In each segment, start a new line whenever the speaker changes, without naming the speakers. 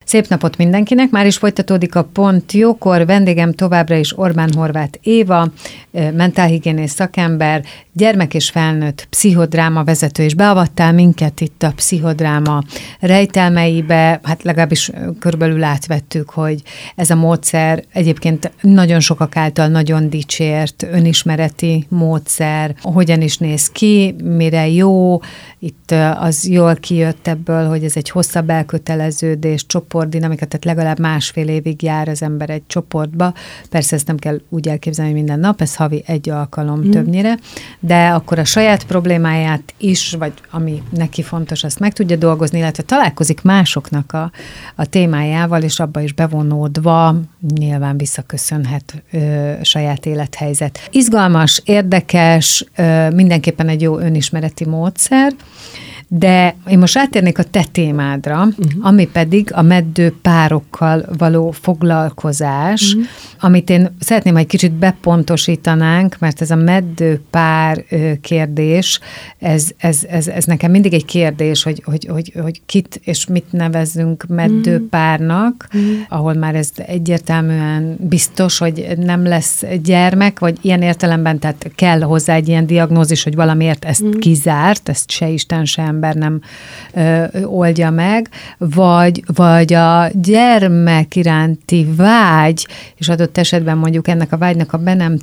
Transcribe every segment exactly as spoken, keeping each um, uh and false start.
Szép napot mindenkinek, már is folytatódik a Pont Jókor, vendégem továbbra is Orbán Horváth Éva, mentálhigiénész szakember, gyermek és felnőtt pszichodráma vezető, és beavattál minket itt a pszichodráma rejtelmeibe, hát legalábbis körülbelül átvettük, hogy ez a módszer egyébként nagyon sokak által nagyon dicsért önismereti módszer, hogyan is néz ki, mire jó, itt az jól kijött ebből, hogy ez egy hosszabb elköteleződés, csoportdinamika, tehát legalább másfél évig jár az ember egy csoportba. Persze ezt nem kell úgy elképzelni, hogy minden nap, ez havi egy alkalom mm. többnyire, de akkor a saját problémáját is, vagy ami neki fontos, azt meg tudja dolgozni, illetve találkozik másoknak a, a témájával, és abba is bevonódva nyilván visszaköszönhet ö, saját élethelyzet. Izgalmas, érdekes, ö, mindenképpen egy jó önismereti módszer, de én most rátérnék a te témádra, uh-huh. ami pedig a meddő párokkal való foglalkozás, uh-huh. amit én szeretném, hogy kicsit bepontosítanánk, mert ez a meddő pár kérdés, ez, ez, ez, ez nekem mindig egy kérdés, hogy, hogy, hogy, hogy kit és mit nevezzünk meddő párnak, uh-huh. ahol már ez egyértelműen biztos, hogy nem lesz gyermek, vagy ilyen értelemben, tehát kell hozzá egy ilyen diagnózis, hogy valamiért ezt uh-huh. kizárt, ezt se Isten, se ember nem ö, oldja meg, vagy, vagy a gyermek iránti vágy, és adott esetben mondjuk ennek a vágynak a be nem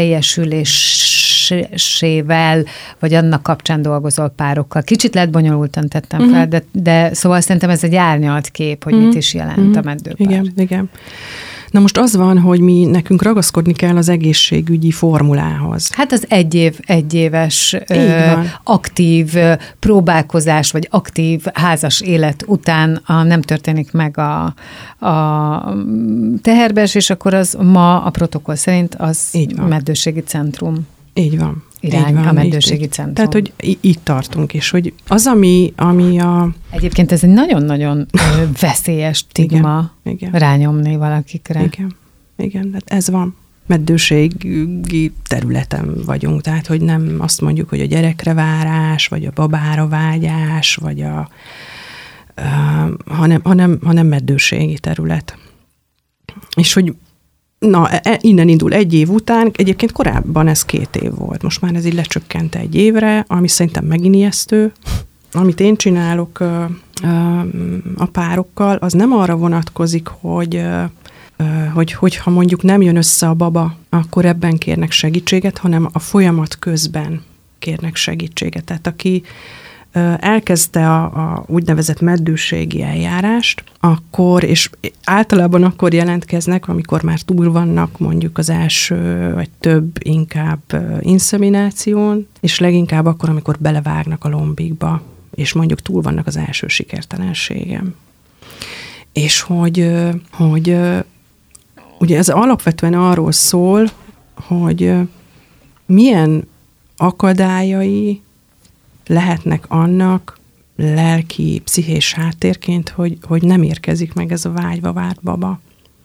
teljesülésével, vagy annak kapcsán dolgozol párokkal. Kicsit lett bonyolultan tettem uh-huh. fel, de, de szóval szerintem ez egy árnyalt kép, hogy uh-huh. mit is jelent uh-huh. a meddőpár.
Igen, igen. Na most az van, hogy mi nekünk ragaszkodni kell az egészségügyi formulához.
Hát az egy év, egyéves ö, aktív próbálkozás, vagy aktív házas élet után a, nem történik meg a, a teherbeesés, és akkor az ma a protokoll szerint az meddőségi centrum.
Így van.
Irány,
van,
a meddőségi
így,
centrum.
Tehát, hogy itt tartunk, és hogy az, ami, ami a...
Egyébként ez egy nagyon-nagyon veszélyes stigma
igen,
rányomni valakikre.
Igen, igen, hát ez van. Meddőségi területen vagyunk, tehát, hogy nem azt mondjuk, hogy a gyerekre várás, vagy a babára vágyás, vagy a... Uh, hanem, hanem, hanem meddőségi terület. És hogy na, innen indul egy év után, egyébként korábban ez két év volt, most már ez így lecsökkent egy évre, ami szerintem megint ijesztő. Amit én csinálok a párokkal, az nem arra vonatkozik, hogy, hogy hogyha mondjuk nem jön össze a baba, akkor ebben kérnek segítséget, hanem a folyamat közben kérnek segítséget. Tehát aki elkezdte a, a úgynevezett meddőségi eljárást, akkor, és általában akkor jelentkeznek, amikor már túl vannak mondjuk az első, vagy több inkább inszemináción, és leginkább akkor, amikor belevágnak a lombikba, és mondjuk túl vannak az első sikertelenségem. És hogy, hogy ugye ez alapvetően arról szól, hogy milyen akadályai lehetnek annak lelki, pszichés háttérként, hogy, hogy nem érkezik meg ez a vágyva várt baba.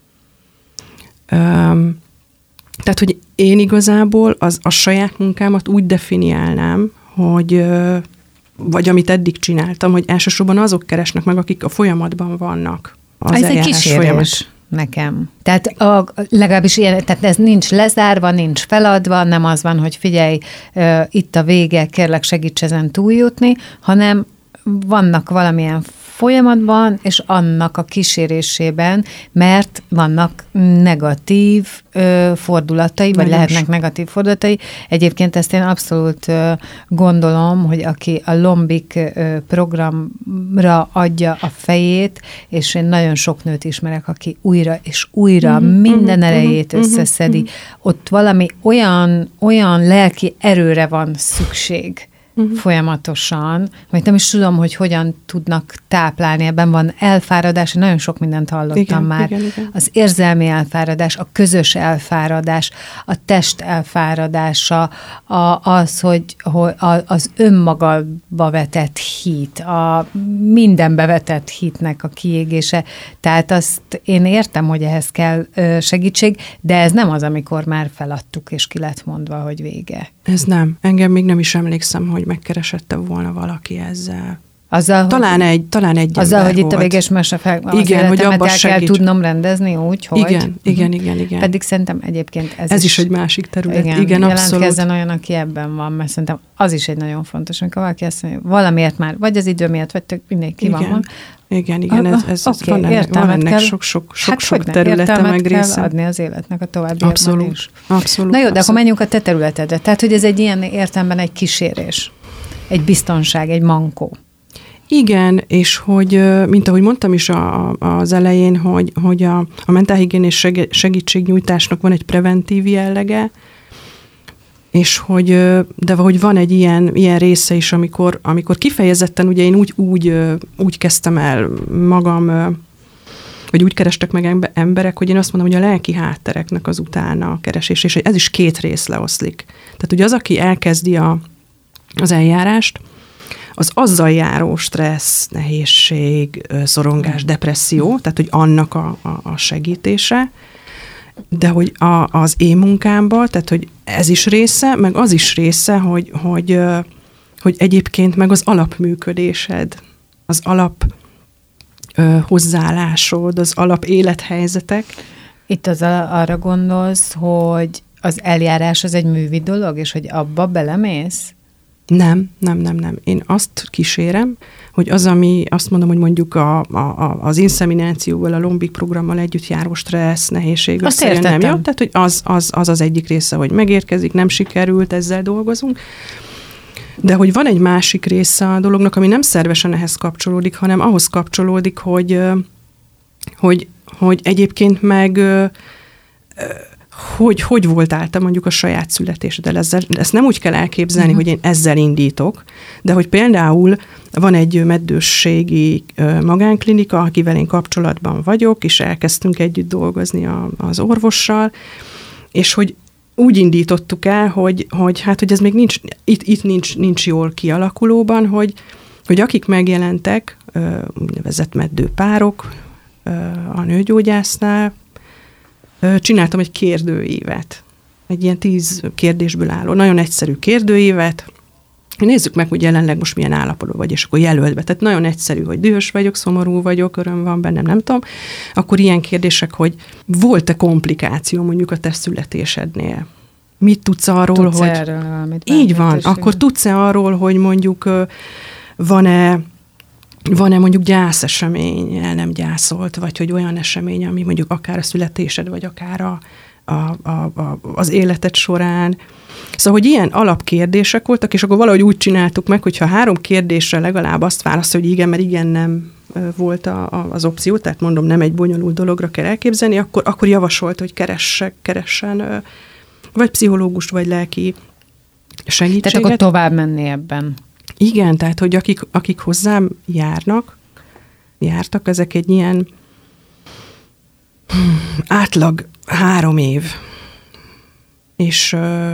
Öm, tehát, hogy én igazából az, a saját munkámat úgy definiálnám, hogy, vagy amit eddig csináltam, hogy elsősorban azok keresnek meg, akik a folyamatban vannak. Az
ez egy kísérés nekem. Tehát a, legalábbis ilyen, tehát ez nincs lezárva, nincs feladva, nem az van, hogy figyelj, uh, itt a vége, kérlek segíts ezen túljutni, hanem vannak valamilyen folyamatban, és annak a kísérésében, mert vannak negatív ö, fordulatai, vagy lehetnek negatív fordulatai. Egyébként ezt én abszolút ö, gondolom, hogy aki a Lombik ö, programra adja a fejét, és én nagyon sok nőt ismerek, aki újra és újra mm-hmm, minden erejét mm-hmm, összeszedi, mm-hmm. ott valami olyan, olyan lelki erőre van szükség, Uh-huh. folyamatosan, vagy nem is tudom, hogy hogyan tudnak táplálni, ebben van elfáradás, nagyon sok mindent hallottam igen, már. Igen, igen. Az érzelmi elfáradás, a közös elfáradás, a test elfáradása, a, az, hogy, hogy az önmagadba vetett hit, a mindenbe vetett hitnek a kiégése. Tehát azt én értem, hogy ehhez kell segítség, de ez nem az, amikor már feladtuk, és ki lett mondva, hogy vége.
Ez nem. Engem még nem is emlékszem, hogy megkeresette volna valaki ezzel.
Azzal,
talán egy, talán egy
azzal, hogy
volt.
Itt a véges mese fel, az
igen, hogy abban
el
segíts.
kell tudnom rendezni úgy, hogy...
Igen, igen, igen, igen.
Pedig szerintem egyébként ez,
ez is,
is
egy másik terület.
Igen,
igen abszolút.
Jelentkezzen olyan, aki ebben van, mert szerintem az is egy nagyon fontos, amikor valaki azt mondja, valamiért már, vagy az idő miatt, vagy tök mindenki
igen.
van.
Igen, igen, ez, ez
okay,
van, ennek, van ennek sok-sok hát sok területe meg része.
Kell adni az életnek a továbbiakban
abszolút,
is.
Abszolút.
Na jó, de
abszolút.
akkor menjünk a te területedre. Tehát, hogy ez egy ilyen értelemben egy kísérés, egy biztonság, egy mankó.
Igen, és hogy, mint ahogy mondtam is a, az elején, hogy, hogy a, a mentálhigiénés segítségnyújtásnak van egy preventív jellege, és hogy, de hogy van egy ilyen, ilyen része is, amikor, amikor kifejezetten, ugye én úgy, úgy, úgy kezdtem el magam, vagy úgy kerestek meg emberek, hogy én azt mondom, hogy a lelki háttereknek az utána keresés, és ez is két rész leoszlik. Tehát ugye az, aki elkezdi a, az eljárást, az azzal járó stressz, nehézség, szorongás, depresszió, tehát hogy annak a, a, a segítése, de hogy a, az én munkámban, tehát hogy ez is része, meg az is része, hogy, hogy, hogy egyébként meg az alapműködésed, az alap ö, hozzáállásod, az alap élethelyzetek.
Itt az arra gondolsz, hogy az eljárás az egy művi dolog, és hogy abba belemész?
Nem, nem, nem, nem. Én azt kísérem, hogy az, ami azt mondom, hogy mondjuk a, a, az inszeminációval, a lombik programmal együtt járó stressz, nehézség,
azt értettem.
Nem jó. Tehát, hogy az, az, az az egyik része, hogy megérkezik, nem sikerült, ezzel dolgozunk. De hogy van egy másik része a dolognak, ami nem szervesen ehhez kapcsolódik, hanem ahhoz kapcsolódik, hogy, hogy, hogy egyébként meg hogy, hogy voltál te mondjuk a saját születéseddel. Ezzel, ezt nem úgy kell elképzelni, uh-huh. hogy én ezzel indítok, de hogy például van egy meddősségi magánklinika, akivel én kapcsolatban vagyok, és elkezdtünk együtt dolgozni a, az orvossal, és hogy úgy indítottuk el, hogy, hogy hát, hogy ez még nincs, itt, itt nincs, nincs jól kialakulóban, hogy, hogy akik megjelentek, úgynevezett meddőpárok a nőgyógyásznál, csináltam egy kérdőívet, egy ilyen tíz kérdésből álló, nagyon egyszerű kérdőívet. Nézzük meg, hogy jelenleg most milyen állapotban vagy, és akkor jelölt be. Tehát nagyon egyszerű, hogy dühös vagyok, szomorú vagyok, öröm van bennem, nem tudom. Akkor ilyen kérdések, hogy volt-e komplikáció mondjuk a te születésednél? Mit tudsz arról,
tudsz
hogy...
Erről valamit
így van. Akkor tudsz-e arról, hogy mondjuk van-e Van-e mondjuk gyászesemény, el nem gyászolt, vagy hogy olyan esemény, ami mondjuk akár a születésed, vagy akár a, a, a, a, az életed során. Szóval, hogy ilyen alapkérdések voltak, és akkor valahogy úgy csináltuk meg, hogyha három kérdésre legalább azt válaszol, hogy igen, mert igen, nem volt a, a, az opció, tehát mondom, nem egy bonyolult dologra kell elképzelni, akkor, akkor javasolt, hogy keressek, keressen vagy pszichológust, vagy lelki segítséget.
Tehát akkor tovább menni ebben.
Igen, tehát, hogy akik, akik hozzám járnak, jártak, ezek egy ilyen hmm, átlag három év. És uh,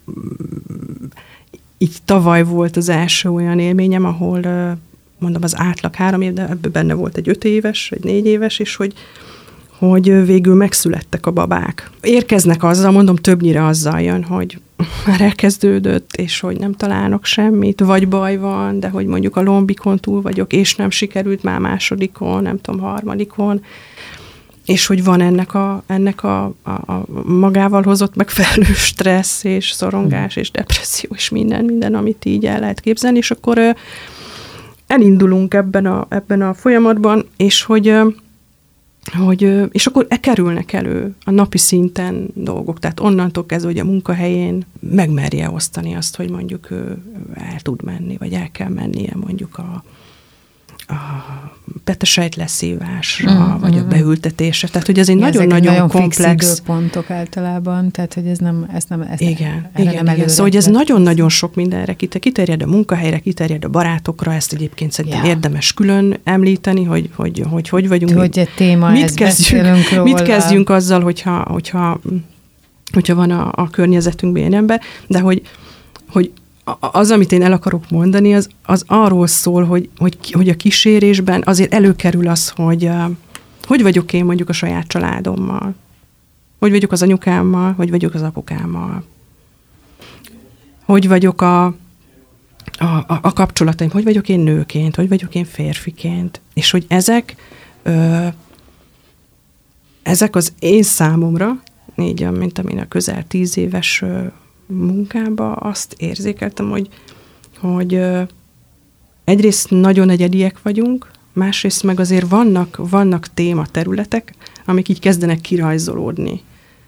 így tavaly volt az első olyan élményem, ahol uh, mondom az átlag három év, de ebben benne volt egy öt éves, vagy négy éves, és hogy hogy végül megszülettek a babák. Érkeznek azzal, mondom, többnyire azzal jön, hogy már elkezdődött, és hogy nem találnak semmit, vagy baj van, de hogy mondjuk a lombikon túl vagyok, és nem sikerült már másodikon, nem tudom, harmadikon, és hogy van ennek a, ennek a, a, a magával hozott megfelelő stressz, és szorongás, és depresszió, és minden, minden, amit így el lehet képzelni, és akkor elindulunk ebben a, ebben a folyamatban, és hogy Hogy, és akkor e kerülnek elő a napi szinten dolgok, tehát onnantól kezdve, hogy a munkahelyén megmerje osztani azt, hogy mondjuk el tud menni, vagy el kell mennie mondjuk a, a petesejt leszívásra, mm, vagy mm. a beültetésre. Tehát, hogy ez egy nagyon-nagyon nagyon komplex...
fix időpontok általában, tehát, hogy ez nem... Ezt nem ezt
igen, igen, nem igen. Szóval, hogy ez nagyon-nagyon sok mindenre kiterjed, a munkahelyre, kiterjed a barátokra, ezt egyébként szerintem ja. érdemes külön említeni, hogy hogy, hogy, hogy vagyunk.
Hogy egy téma,
mit kezdjünk, mit kezdjünk azzal, hogyha, hogyha, hogyha van a, a környezetünkben ilyen ember, de hogy, hogy az, amit én el akarok mondani, az, az arról szól, hogy, hogy, hogy a kísérésben azért előkerül az, hogy hogy vagyok én mondjuk a saját családommal, hogy vagyok az anyukámmal, hogy vagyok az apukámmal, hogy vagyok a, a, a, a kapcsolataim, hogy vagyok én nőként, hogy vagyok én férfiként, és hogy ezek, ö, ezek az én számomra, így, mint amin a közel tíz éves ö, munkámban azt érzékeltem, hogy, hogy ö, egyrészt nagyon egyediek vagyunk, másrészt meg azért vannak, vannak tématerületek, amik így kezdenek kirajzolódni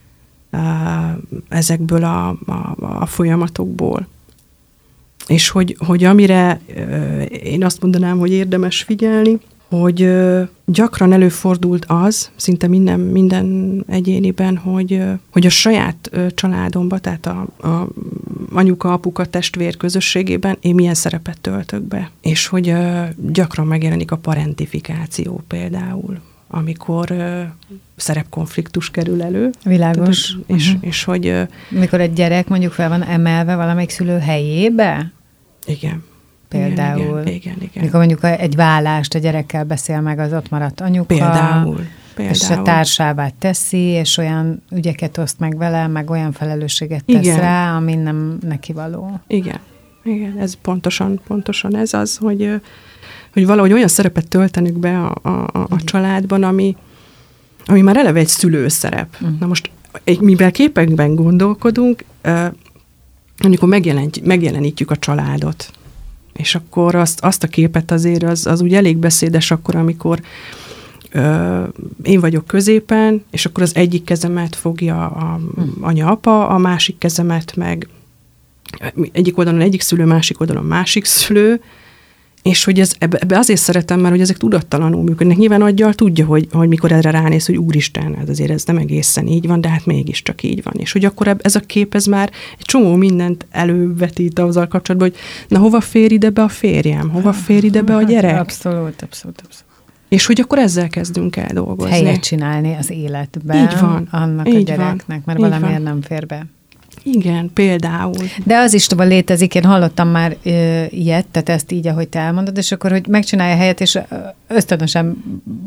ezekből a, a, a folyamatokból. És hogy, hogy amire én azt mondanám, hogy érdemes figyelni, hogy gyakran előfordult az, szinte minden, minden egyéniben, hogy, hogy a saját családomban, tehát a, a anyuka, apuka, testvér közösségében én milyen szerepet töltök be. És hogy gyakran megjelenik a parentifikáció például, amikor uh, szerepkonfliktus kerül elő.
Világos.
Tehát, és, uh-huh. és hogy... Uh,
Mikor egy gyerek mondjuk fel van emelve valamelyik szülő helyébe?
Igen.
Például.
Igen, igen, igen.
Mikor mondjuk egy vállást a gyerekkel beszél meg, az ott maradt anyuka.
Például. Például.
És a társává teszi, és olyan ügyeket oszt meg vele, meg olyan felelősséget tesz igen. rá, ami nem neki való.
Igen. Igen, ez pontosan, pontosan ez az, hogy... hogy valahogy olyan szerepet töltenünk be a, a, a családban, ami, ami már eleve egy szülőszerep. Uh-huh. Na most, mivel képekben gondolkodunk, amikor megjelenítjük a családot, és akkor azt, azt a képet azért az, az úgy elég beszédes akkor, amikor ö, én vagyok középen, és akkor az egyik kezemet fogja a uh-huh. anya-apa, a másik kezemet meg egyik oldalon egyik szülő, másik oldalon másik szülő, és hogy ez, ebbe, ebbe azért szeretem, mert hogy ezek tudattalanul működnek. Nyilván aggyal tudja, hogy, hogy mikor erre ránéz, hogy úristen, hát azért ez nem egészen így van, de hát mégiscsak így van. És hogy akkor ez a kép, ez már egy csomó mindent elővetít azzal kapcsolatban, hogy na hova fér ide be a férjem, hova fér ide be a gyerek.
Abszolút, abszolút, abszolút.
És hogy akkor ezzel kezdünk el dolgozni.
Helyet csinálni az életben.
Így van.
Annak
így
a gyereknek, mert
van.
valamiért nem fér be.
Igen, például.
De az is tovább létezik, én hallottam már ö, ilyet, tehát ezt így, ahogy te elmondod, és akkor, hogy megcsinálja a helyet, és ösztönösen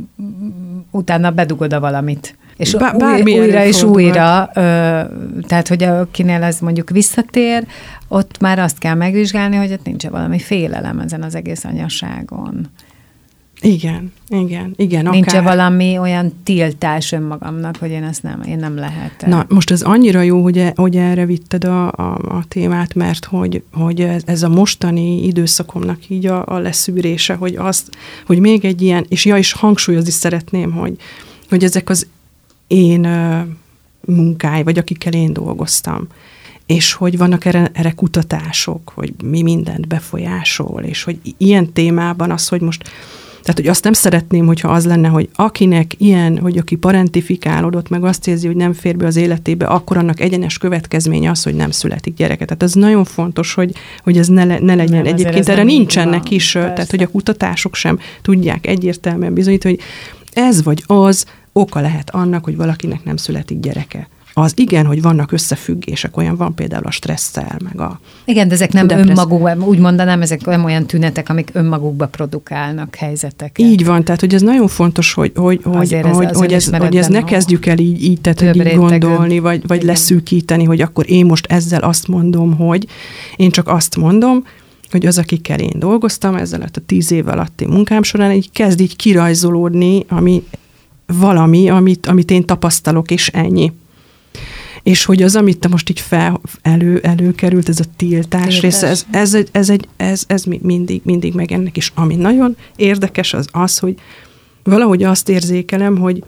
utána bedugod a valamit. És Bár, új, újra és újra, ö, tehát, hogy akinél ez mondjuk visszatér, ott már azt kell megvizsgálni, hogy ott nincs valami félelem ezen az egész anyaságon.
Igen, igen, igen.
Nincs-e valami olyan tiltás önmagamnak, hogy én ezt nem, én nem lehetek?
Na, most ez annyira jó, hogy, e, hogy erre vitted a, a, a témát, mert hogy, hogy ez a mostani időszakomnak így a, a leszűrése, hogy azt, hogy még egy ilyen, és ja, is hangsúlyozni szeretném, hogy, hogy ezek az én uh, munkáj, vagy akikkel én dolgoztam, és hogy vannak erre, erre kutatások, hogy mi mindent befolyásol, és hogy ilyen témában az, hogy most tehát, hogy azt nem szeretném, hogyha az lenne, hogy akinek ilyen, hogy aki parentifikálódott, meg azt érzi, hogy nem fér be az életébe, akkor annak egyenes következménye az, hogy nem születik gyereke. Tehát ez nagyon fontos, hogy, hogy ez ne, le, ne legyen. Nem, egyébként erre nincsenek is, persze. Tehát hogy a kutatások sem tudják egyértelműen bizonyítani, hogy ez vagy az oka lehet annak, hogy valakinek nem születik gyereke. Az igen, hogy vannak összefüggések, olyan van például a stresszel, meg a
igen, de ezek nem önmagukban, úgy mondanám, ezek nem olyan tünetek, amik önmagukba produkálnak helyzeteket.
Így van, tehát hogy ez nagyon fontos, hogy, hogy, hogy, ez, hogy, hogy, ez, hogy ez ne kezdjük el így, így tehát hogy így gondolni, vagy, vagy leszűkíteni, hogy akkor én most ezzel azt mondom, hogy én csak azt mondom, hogy az, akikkel én dolgoztam, ezzel a tíz év alatti munkám során így kezd így kirajzolódni, ami valami, amit, amit én tapasztalok, és ennyi. És hogy az, amit te most így fel, elő, előkerült, ez a tiltás, tiltás. része, ez, ez, egy, ez, egy, ez, ez mindig, mindig megennek, és ami nagyon érdekes az az, hogy valahogy azt érzékelem, hogy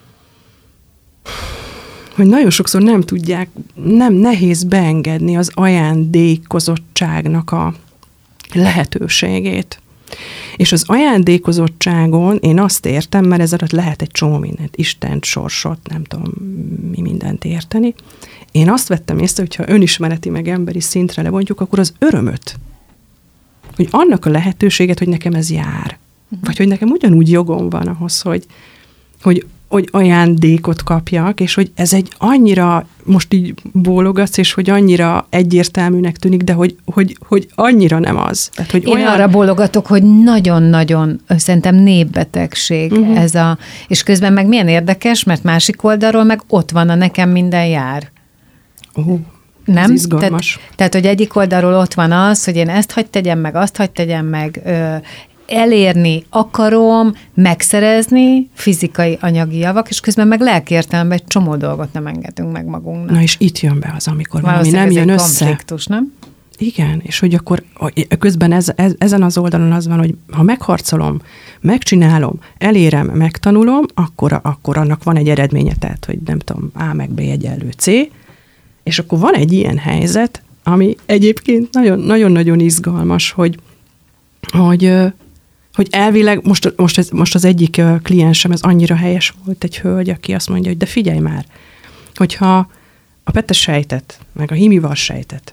hogy nagyon sokszor nem tudják, nem nehéz beengedni az ajándékozottságnak a lehetőségét. És az ajándékozottságon én azt értem, mert ez alatt lehet egy csomó mindent, Istent, sorsot, nem tudom mi mindent érteni. Én azt vettem észre, hogyha önismereti meg emberi szintre lebontjuk, akkor az örömöt, hogy annak a lehetőséget, hogy nekem ez jár. Vagy hogy nekem ugyanúgy jogom van ahhoz, hogy, hogy, hogy ajándékot kapjak, és hogy ez egy annyira, most így bólogatsz, és hogy annyira egyértelműnek tűnik, de hogy, hogy, hogy annyira nem az. Tehát, hogy
Én olyan... arra bólogatok, hogy nagyon-nagyon, szerintem népbetegség uh-huh. ez a, és közben meg milyen érdekes, mert másik oldalról meg ott van a nekem minden jár.
Uh.
Nem?
Ez izgalmas.
Tehát, tehát, hogy egyik oldalról ott van az, hogy én ezt hagy tegyem meg, azt hagy tegyem meg, ö, elérni akarom, megszerezni fizikai, anyagi javak, és közben meg lelkiértelemben egy csomó dolgot nem engedünk meg magunknak.
Na és itt jön be az, amikor valami nem jön össze.
Konfliktus, nem?
Igen, és hogy akkor közben ez, ez, ezen az oldalon az van, hogy ha megharcolom, megcsinálom, elérem, megtanulom, akkor, akkor annak van egy eredménye, tehát, hogy nem tudom, A meg B egyenlő C, és akkor van egy ilyen helyzet, ami egyébként nagyon-nagyon izgalmas, hogy, hogy, hogy elvileg, most, most, ez, most az egyik kliensem, ez annyira helyes volt, egy hölgy, aki azt mondja, hogy de figyelj már, hogyha a petesejtet, meg a hímivarsejtet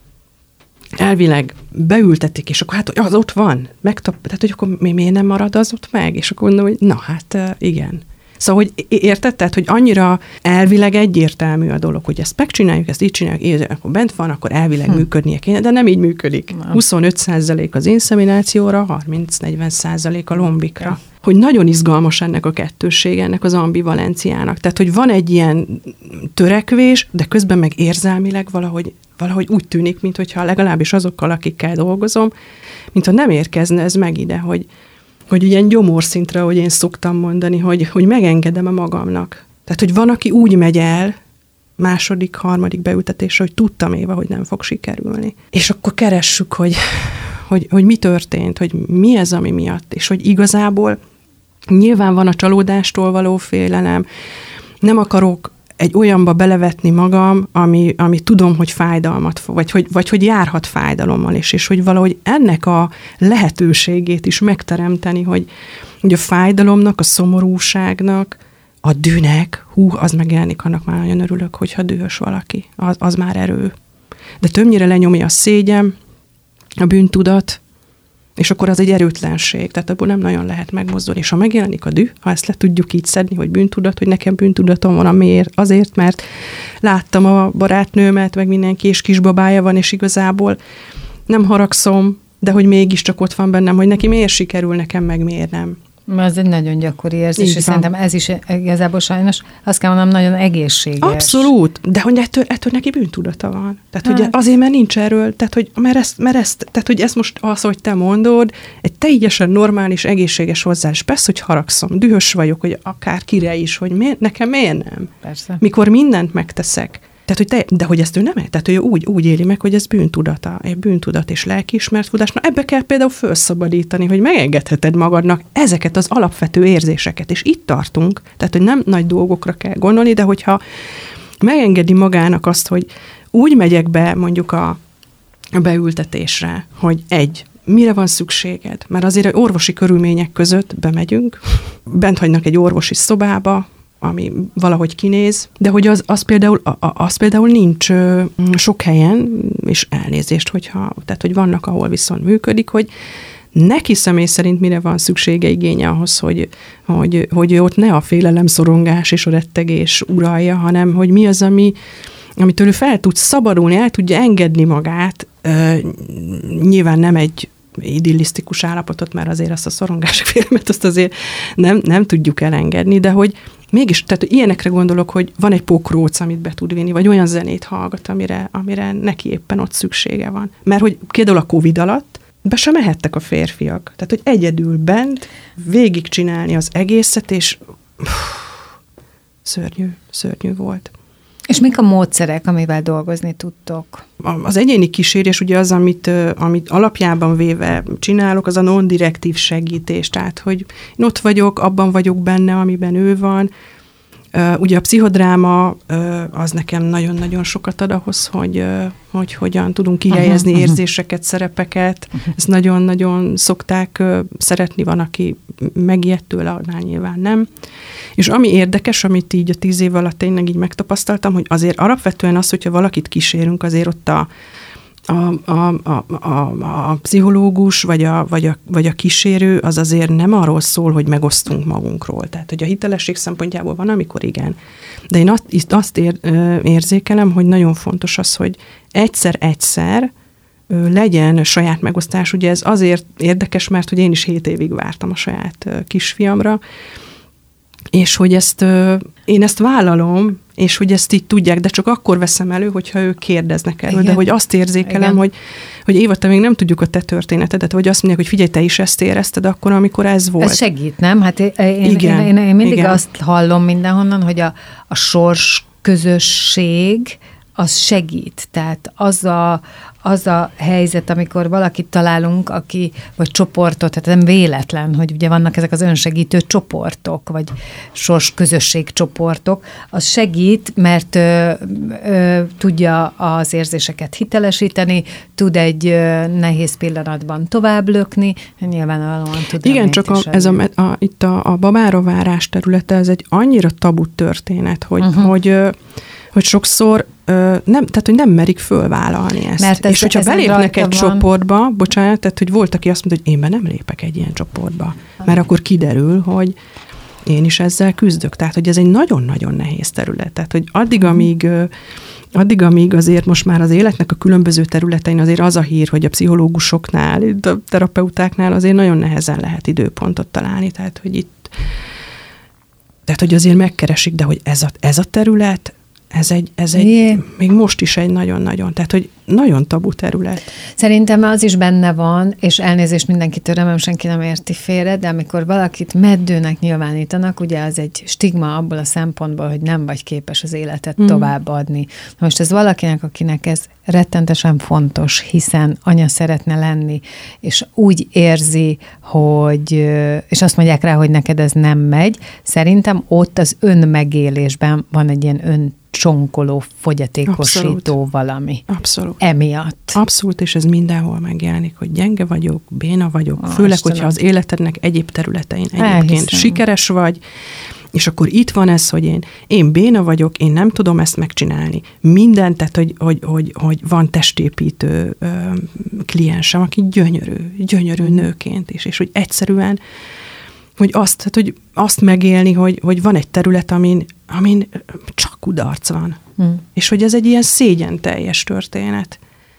elvileg beültetik, és akkor hát az ott van, megtap, tehát hogy akkor mi, miért nem marad az ott meg? És akkor mondom, hogy na hát igen. Szóval, hogy érted? Tehát, hogy annyira elvileg egyértelmű a dolog, hogy ezt megcsináljuk, ezt így csináljuk, így, akkor bent van, akkor elvileg hm. működnie kéne, de nem így működik. Nem. huszonöt százalék az inszeminációra, harminc-negyven százalék a lombikra. Ja. Hogy nagyon izgalmas ennek a kettőssége, ennek az ambivalenciának. Tehát, hogy van egy ilyen törekvés, de közben meg érzelmileg valahogy, valahogy úgy tűnik, mintha legalábbis azokkal, akikkel dolgozom, mintha nem érkezne ez meg ide, hogy hogy ilyen gyomorszintre, ahogy én szoktam mondani, hogy, hogy megengedem a magamnak. Tehát, hogy van, aki úgy megy el második, harmadik beültetésre, hogy tudtam Éva, hogy nem fog sikerülni. És akkor keressük, hogy, hogy, hogy mi történt, hogy mi ez, ami miatt, és hogy igazából nyilván van a csalódástól való félelem, nem akarok egy olyanba belevetni magam, ami, ami tudom, hogy fájdalmat, vagy hogy, vagy hogy járhat fájdalommal is, és hogy valahogy ennek a lehetőségét is megteremteni, hogy, hogy a fájdalomnak, a szomorúságnak, a dűnek, hú, az megjelenik, annak már nagyon örülök, hogyha dühös valaki, az, az már erő. De többnyire lenyomja a szégyen, a bűntudat, és akkor az egy erőtlenség, tehát abból nem nagyon lehet megmozdulni. És ha megjelenik a düh, ha ezt le tudjuk így szedni, hogy bűntudat, hogy nekem bűntudatom van, amiért, azért, mert láttam a barátnőmet, meg mindenki, és kisbabája van, és igazából nem haragszom, de hogy mégiscsak ott van bennem, hogy neki miért sikerül, nekem meg miért nem.
Ez egy nagyon gyakori érzés, és szerintem ez is igazából sajnos, azt kell mondanom, nagyon egészséges.
Abszolút, de hogy ettől, ettől neki bűntudata van. Tehát, hát. hogy azért, mert nincs erről, tehát, hogy, mert ezt, mert ezt, tehát, hogy ez most az, hogy te mondod, egy teljesen normális, egészséges hozzáállás. Persze, hogy haragszom, dühös vagyok, hogy akár kire is, hogy miért, nekem miért nem?
Persze.
Mikor mindent megteszek. Tehát, hogy te, de hogy ezt ő nem, tehát ő úgy, úgy éli meg, hogy ez bűntudata, egy bűntudat és lelkiismert tudás. Na ebbe kell például felszabadítani, hogy megengedheted magadnak ezeket az alapvető érzéseket, és itt tartunk, tehát, hogy nem nagy dolgokra kell gondolni, de hogyha megengedi magának azt, hogy úgy megyek be mondjuk a, a beültetésre, hogy egy, mire van szükséged? Mert azért orvosi körülmények között bemegyünk, bent hagynak egy orvosi szobába, ami valahogy kinéz, de hogy az, az, például, az például nincs sok helyen, és elnézést, hogyha, tehát hogy vannak, ahol viszont működik, hogy neki személy szerint mire van szüksége, igénye ahhoz, hogy, hogy, hogy ott ne a félelem, szorongás és a rettegés uralja, hanem hogy mi az, ami, amitől ő fel tud szabadulni, el tudja engedni magát, nyilván nem egy idillisztikus állapotot, mert azért azt a szorongás félelmet azt azért nem, nem tudjuk elengedni, de hogy mégis, tehát hogy ilyenekre gondolok, hogy van egy pókróc, amit be tud vinni, vagy olyan zenét hallgat, amire, amire neki éppen ott szüksége van. Mert hogy például a Covid alatt be sem mehettek a férfiak. Tehát, hogy egyedül bent végigcsinálni az egészet, és pff, szörnyű, szörnyű volt.
És mik a módszerek, amivel dolgozni tudtok?
Az egyéni kísérés ugye az, amit, amit alapjában véve csinálok, az a non-direktív segítés. Tehát, hogy én ott vagyok, abban vagyok benne, amiben ő van. Ugye a pszichodráma az nekem nagyon-nagyon sokat ad ahhoz, hogy, hogy hogyan tudunk kihelyezni uh-huh, érzéseket, szerepeket. Uh-huh. Ezt nagyon-nagyon szokták szeretni, van, aki megijedt tőle, annál nyilván nem. És ami érdekes, amit így a tíz év alatt tényleg így megtapasztaltam, hogy azért alapvetően az, hogyha valakit kísérünk, azért ott a A, a, a, a, a pszichológus vagy a, vagy, a, vagy a kísérő az azért nem arról szól, hogy megosztunk magunkról. Tehát, hogy a hitelesség szempontjából van, amikor igen. De én azt, azt ér, érzékelem, hogy nagyon fontos az, hogy egyszer-egyszer legyen saját megosztás. Ugye ez azért érdekes, mert hogy én is hét évig vártam a saját kisfiamra, és hogy ezt, én ezt vállalom, és hogy ezt így tudják, de csak akkor veszem elő, hogyha ők kérdeznek erről, igen. De hogy azt érzékelem, igen. hogy, hogy Éva, te még nem tudjuk a te történetedet, vagy azt mondják, hogy figyelj, te is ezt érezted akkor, amikor ez volt.
Ez segít, nem? Hát én, igen, én, én, én mindig igen. azt hallom mindenhonnan, hogy a, a sors közösség az segít. Tehát az a, az a helyzet, amikor valakit találunk, aki, vagy csoportot, tehát nem véletlen, hogy ugye vannak ezek az önsegítő csoportok, vagy sors közösség csoportok, az segít, mert ö, ö, tudja az érzéseket hitelesíteni, tud egy ö, nehéz pillanatban tovább lökni, nyilvánvalóan tud.
Igen, csak a, ez a, a, itt a, a babárovárás területe, ez egy annyira tabu történet, hogy, uh-huh. hogy hogy sokszor nem, tehát, hogy nem merik fölvállalni ezt. Mert ez, és hogyha belépnek egy van. csoportba, bocsánat, tehát, hogy volt, aki azt mondta, hogy én be nem lépek egy ilyen csoportba, mert akkor kiderül, hogy én is ezzel küzdök. Tehát, hogy ez egy nagyon-nagyon nehéz terület. Tehát, hogy addig, amíg, addig, amíg azért most már az életnek a különböző területein azért az a hír, hogy a pszichológusoknál, a terapeutáknál azért nagyon nehezen lehet időpontot találni. Tehát, hogy itt, tehát, hogy azért megkeresik, de hogy ez a, ez a terület, Ez egy, ez egy Jé. még most is egy nagyon-nagyon, tehát, hogy nagyon tabu terület.
Szerintem az is benne van, és elnézést mindenkitől, remélem senki nem érti félre, de amikor valakit meddőnek nyilvánítanak, ugye az egy stigma abból a szempontból, hogy nem vagy képes az életet mm. továbbadni. Most ez valakinek, akinek ez rettentesen fontos, hiszen anya szeretne lenni, és úgy érzi, hogy, és azt mondják rá, hogy neked ez nem megy, szerintem ott az önmegélésben van egy ilyen ön csonkoló, fogyatékosító Abszolút. valami.
Abszolút.
Emiatt.
Abszolút, és ez mindenhol megjelenik, hogy gyenge vagyok, béna vagyok, ah, főleg, Istenem. hogyha az életednek egyéb területein egyébként Elhiszem. sikeres vagy, és akkor itt van ez, hogy én, én béna vagyok, én nem tudom ezt megcsinálni. Minden, tehát, hogy, hogy, hogy, hogy van testépítő ö, kliensem, aki gyönyörű, gyönyörű mm. nőként is, és hogy egyszerűen hogy azt, tehát, hogy azt megélni, hogy, hogy van egy terület, amin, amin csak kudarc van. Hmm. És hogy ez egy ilyen szégyen teljes történet.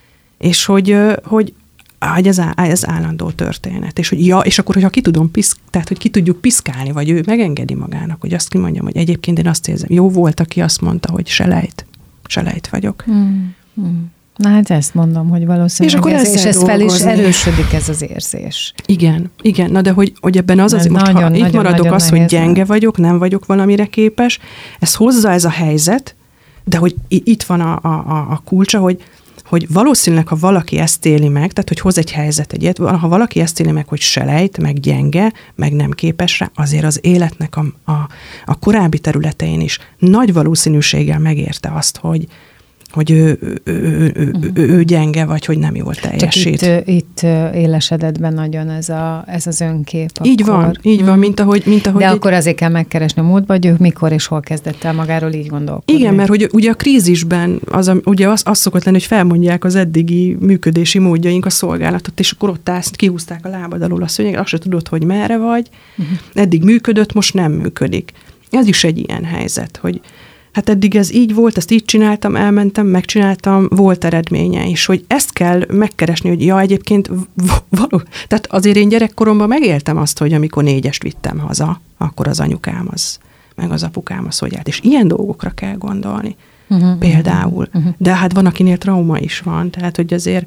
És hogy, hogy, hogy ez, ez állandó történet. És, hogy ja, és akkor, hogyha ki tudom piszk, tehát, hogy ki tudjuk piszkálni, vagy ő megengedi magának, hogy azt kimondjam, hogy egyébként én azt érzem. Jó volt, aki azt mondta, hogy selejt. Selejt vagyok. Hmm.
Hmm. Na hát ezt mondom, hogy valószínűleg és, akkor ez, és ez fel is erősödik ez az érzés.
Igen, igen, na de hogy, hogy ebben az az, most nagyon, ha nagyon, itt maradok nagyon az, hogy gyenge vagyok, nem vagyok valamire képes, ez hozza ez a helyzet, de hogy itt van a, a, a kulcsa, hogy, hogy valószínűleg, ha valaki ezt éli meg, tehát hogy hoz egy helyzet egyet, ha valaki ezt éli meg, hogy selejt, meg gyenge, meg nem képes rá, azért az életnek a, a, a korábbi területein is nagy valószínűséggel megérte azt, hogy hogy ő, ő, ő, ő, uh-huh. ő, ő gyenge, vagy hogy nem jól teljesít.
Csak itt, itt élesedett be nagyon ez, a, ez az önkép.
Így
akkor.
van, így van, mint ahogy... Mint ahogy
De
egy...
akkor azért kell megkeresni a múltba, hogy ő mikor és hol kezdett el magáról így gondolkodni.
Igen, mert hogy ugye a krízisben az, a, ugye az, az szokott lenni, hogy felmondják az eddigi működési módjaink a szolgálatot, és akkor ott állsz, kihúzták a lábad alól a szőnyeget, azt se tudod, hogy merre vagy. Uh-huh. Eddig működött, most nem működik. Ez is egy ilyen helyzet, hogy hát eddig ez így volt, ezt így csináltam, elmentem, megcsináltam, volt eredménye is, hogy ezt kell megkeresni, hogy ja, egyébként való. Tehát azért én gyerekkoromban megéltem azt, hogy amikor négyest vittem haza, akkor az anyukám az, meg az apukám az hogy állt. És ilyen dolgokra kell gondolni. Uh-huh, például. Uh-huh. De hát van, akinél trauma is van, tehát hogy azért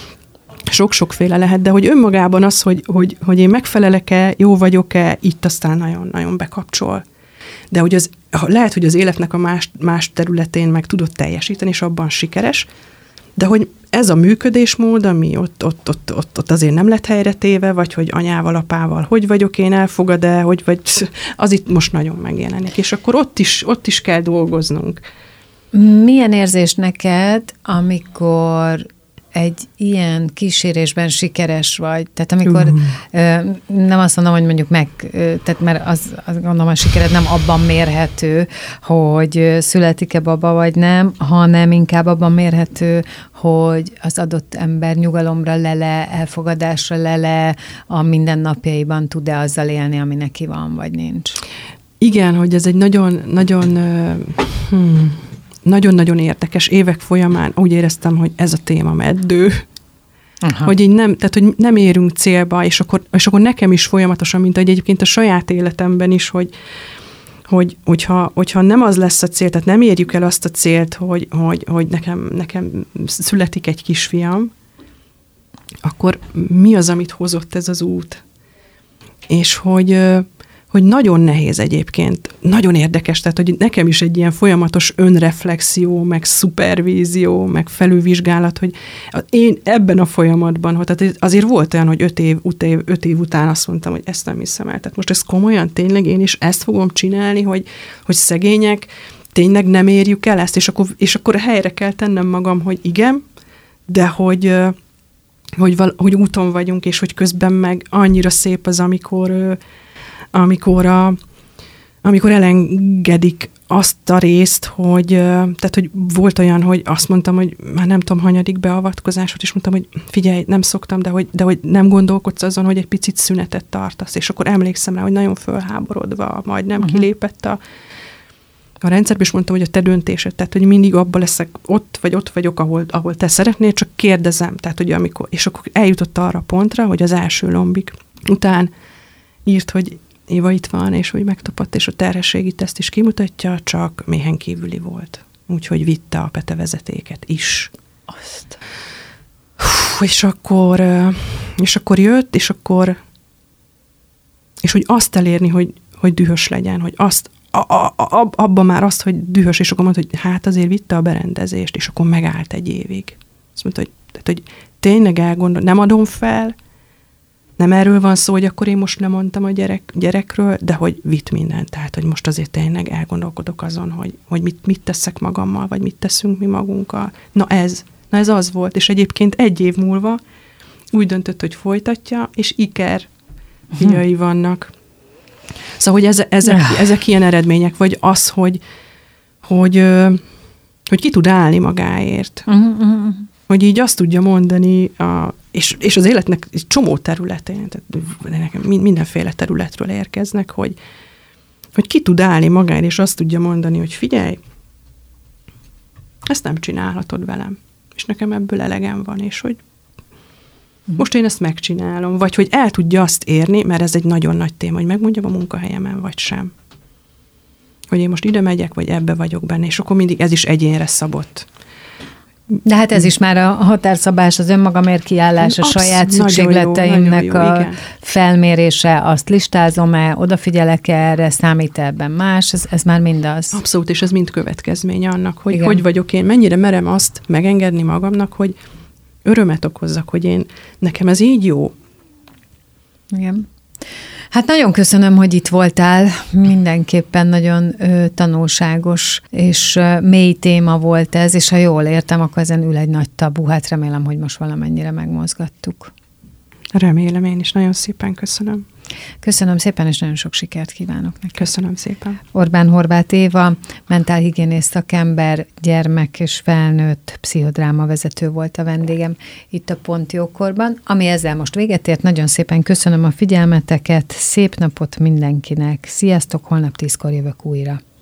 sok-sokféle lehet, de hogy önmagában az, hogy, hogy, hogy én megfelelek-e, jó vagyok-e, itt aztán nagyon-nagyon bekapcsol. De hogy az, lehet, hogy az életnek a más, más területén meg tudod teljesíteni, és abban sikeres, de hogy ez a működésmód, ami ott, ott, ott, ott, ott azért nem lett helyre téve, vagy hogy anyával, apával, hogy vagyok én, elfogad-e, hogy vagy, az itt most nagyon megjelenik, és akkor ott is, ott is kell dolgoznunk.
Milyen érzés neked, amikor egy ilyen kísérésben sikeres vagy, tehát amikor uh. nem azt mondom, hogy mondjuk meg, tehát mert az, azt gondolom, a sikered nem abban mérhető, hogy születik-e baba vagy nem, hanem inkább abban mérhető, hogy az adott ember nyugalomra lele, elfogadásra lele, a mindennapjaiban tud-e azzal élni, ami neki van, vagy nincs.
Igen, hogy ez egy nagyon, nagyon... Hmm. Nagyon-nagyon érdekes évek folyamán úgy éreztem, hogy ez a téma meddő, Aha. hogy így nem, tehát, hogy nem érünk célba, és akkor, és akkor nekem is folyamatosan, mint hogy egyébként a saját életemben is, hogy, hogy, hogyha, hogyha nem az lesz a cél, tehát nem érjük el azt a célt, hogy, hogy, hogy nekem, nekem születik egy kisfiam, akkor mi az, amit hozott ez az út? És hogy, hogy nagyon nehéz egyébként, nagyon érdekes, tehát hogy nekem is egy ilyen folyamatos önreflexió, meg szupervízió, meg felülvizsgálat, hogy én ebben a folyamatban, hogy tehát azért volt olyan, hogy öt év, öt év, öt év után azt mondtam, hogy ezt nem hiszem el. Tehát most ez komolyan, tényleg én is ezt fogom csinálni, hogy, hogy szegények, tényleg nem érjük el ezt, és akkor, és akkor helyre kell tennem magam, hogy igen, de hogy, hogy, val, hogy úton vagyunk, és hogy közben meg annyira szép az, amikor amikor, a, amikor elengedik azt a részt, hogy, tehát, hogy volt olyan, hogy azt mondtam, hogy már nem tudom, hanyadik beavatkozásot, és mondtam, hogy figyelj, nem szoktam, de hogy, de hogy nem gondolkodsz azon, hogy egy picit szünetet tartasz, és akkor emlékszem rá, hogy nagyon fölháborodva, majdnem uh-huh. kilépett a, a rendszerbe, és mondtam, hogy a te döntésed, tehát, hogy mindig abban leszek, ott vagy ott vagyok, ahol, ahol te szeretnél, csak kérdezem, tehát, hogy amikor, és akkor eljutott arra a pontra, hogy az első lombik után írt, hogy Éva itt van, és hogy megtapadt, és a terhességi teszt is kimutatja, csak méhen kívüli volt. Úgyhogy vitte a petevezetéket is. Azt. Hú, és akkor, és akkor jött, és akkor, és hogy azt elérni, hogy, hogy dühös legyen, hogy azt, a, a, a, abban már azt, hogy dühös, és akkor mondta, hogy hát azért vitte a berendezést, és akkor megállt egy évig. Azt mondta, hogy, tehát, hogy tényleg elgondol, nem adom fel, nem erről van szó, hogy akkor én most lemondtam a gyerek, gyerekről, de hogy vitt mindent. Tehát, hogy most azért tényleg elgondolkodok azon, hogy, hogy mit, mit teszek magammal, vagy mit teszünk mi magunkkal. Na ez, na ez az volt. És egyébként egy év múlva úgy döntött, hogy folytatja, és iker fiai vannak. Szóval, hogy ezek, ezek, ezek ilyen eredmények, vagy az, hogy, hogy, hogy ki tud állni magáért. Hogy így azt tudja mondani, a, és, és az életnek egy csomó területén, tehát mindenféle területről érkeznek, hogy, hogy ki tud állni magáért, és azt tudja mondani, hogy figyelj, ezt nem csinálhatod velem, és nekem ebből elegem van, és hogy most én ezt megcsinálom, vagy hogy el tudja azt érni, mert ez egy nagyon nagy téma, hogy megmondjam a munkahelyemen, vagy sem. Hogy én most ide megyek, vagy ebbe vagyok benne, és akkor mindig ez is egyénre szabott.
De hát ez is már a határszabás, az önmagamért kiállás, a Absz- saját szükségleteimnek jó, a igen. felmérése, azt listázom-e, odafigyelek-e erre, számít ebben más, ez, ez már mindaz.
Abszolút, és ez mind következménye annak, hogy igen. hogy vagyok én, mennyire merem azt megengedni magamnak, hogy örömet okozzak, hogy én, nekem ez így jó.
Igen. Hát nagyon köszönöm, hogy itt voltál, mindenképpen nagyon ö, tanulságos és ö, mély téma volt ez, és ha jól értem, akkor ezen ül egy nagy tabu, hát remélem, hogy most valamennyire megmozgattuk.
Remélem, én is nagyon szépen köszönöm.
Köszönöm szépen, és nagyon sok sikert kívánok neki.
Köszönöm szépen.
Orbán Horváth Éva, mentálhigiénész szakember, gyermek és felnőtt pszichodráma vezető volt a vendégem itt a Pont Jókorban, ami ezzel most véget ért. Nagyon szépen köszönöm a figyelmeteket, szép napot mindenkinek. Sziasztok, holnap tízkor jövök újra.